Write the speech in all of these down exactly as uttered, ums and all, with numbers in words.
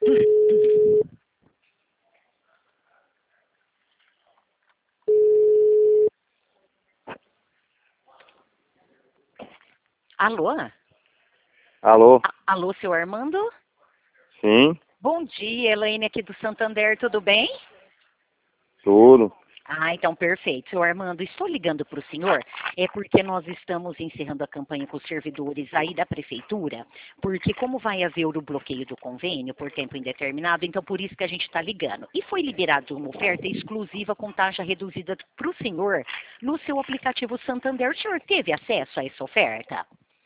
Alô? Alô? A- Alô, seu Armando? Sim, Bom dia, Elaine aqui do Santander, tudo bem? tudo. Ah, então perfeito. Seu Armando, estou ligando para o senhor, é porque nós estamos encerrando a campanha com os servidores aí da prefeitura, porque como vai haver o bloqueio do convênio por tempo indeterminado, então por isso que a gente está ligando. E foi liberada uma oferta exclusiva com taxa reduzida para o senhor no seu aplicativo Santander. O senhor teve acesso a essa oferta?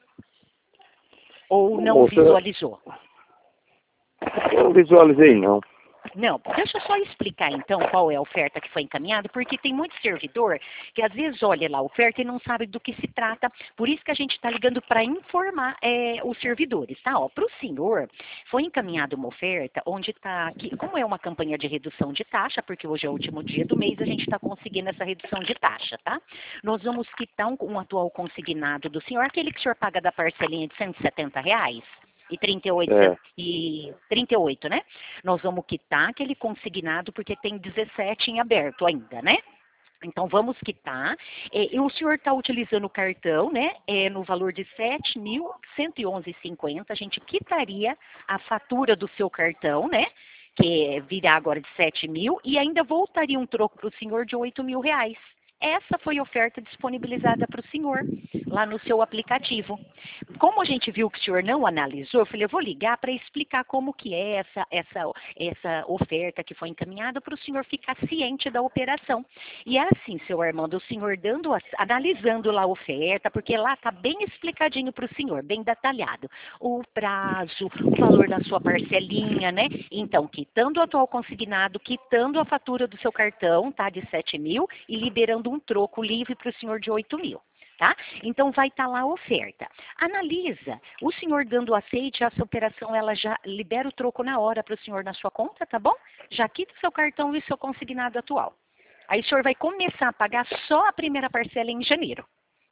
Ou não Moça, visualizou? eu não visualizei não. Não, deixa eu só explicar então qual é a oferta que foi encaminhada, porque tem muito servidor que às vezes olha lá a oferta e não sabe do que se trata, por isso que a gente está ligando para informar é, os servidores, tá? Para o senhor, foi encaminhada uma oferta onde está, como é uma campanha de redução de taxa, porque hoje é o último dia do mês, a gente está conseguindo essa redução de taxa, tá? Nós vamos quitar um, um atual consignado do senhor, aquele que o senhor paga da parcelinha de cento e setenta reais. E trinta e oito, É. e trinta e oito, né? Nós vamos quitar aquele consignado porque tem dezessete em aberto ainda, né? Então vamos quitar. É, e o senhor está utilizando o cartão, né? É, no valor de sete mil cento e onze reais e cinquenta centavos. A gente quitaria a fatura do seu cartão, né? Que virá agora de sete mil e ainda voltaria um troco para o senhor de oito mil reais. Essa foi a oferta disponibilizada para o senhor lá no seu aplicativo. Como a gente viu que o senhor não analisou, eu falei, eu vou ligar para explicar como que é essa, essa, essa oferta que foi encaminhada para o senhor ficar ciente da operação. E é assim, seu Armando, o senhor dando, analisando lá a oferta, porque lá está bem explicadinho para o senhor, bem detalhado. O prazo, o valor da sua parcelinha, né? Então, quitando o atual consignado, quitando a fatura do seu cartão, tá? De sete mil e liberando um troco livre para o senhor de oito mil. Tá? Então vai estar lá a oferta. Analisa, o senhor dando aceite, essa operação ela já libera o troco na hora para o senhor na sua conta, tá bom? Já quita o seu cartão e o seu consignado atual. Aí o senhor vai começar a pagar só a primeira parcela em janeiro.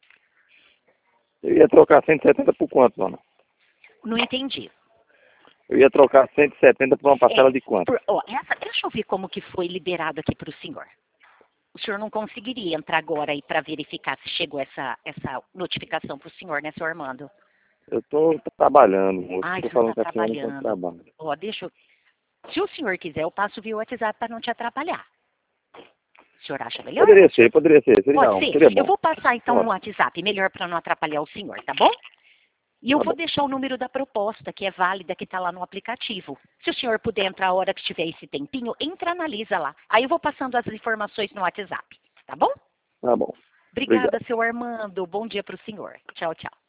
Eu ia trocar cento e setenta por quanto, dona? Não entendi. Eu ia trocar cento e setenta por uma parcela É, de quanto? por, ó, essa, deixa eu ver como que foi liberado aqui para o senhor. O senhor não conseguiria entrar agora aí para verificar se chegou essa, essa notificação para o senhor, né, senhor Armando? Eu tô trabalhando, moço. Ai, Tô o senhor falando está com a senhora enquanto trabalhando. trabalho. Ó, deixa eu... Se o senhor quiser, eu passo via WhatsApp para não te atrapalhar. O senhor acha melhor? Poderia ser, poderia ser. Seria, Pode não, ser? seria Eu bom. vou passar então Pode. no WhatsApp, melhor para não atrapalhar o senhor, tá bom? E eu Tá vou bom. deixar o número da proposta, que é válida, que está lá no aplicativo. Se o senhor puder entrar a hora que tiver esse tempinho, entra, analisa lá. Aí eu vou passando as informações no WhatsApp, tá bom? Tá bom. Obrigada, Obrigado. seu Armando. Bom dia para o senhor. Tchau, tchau.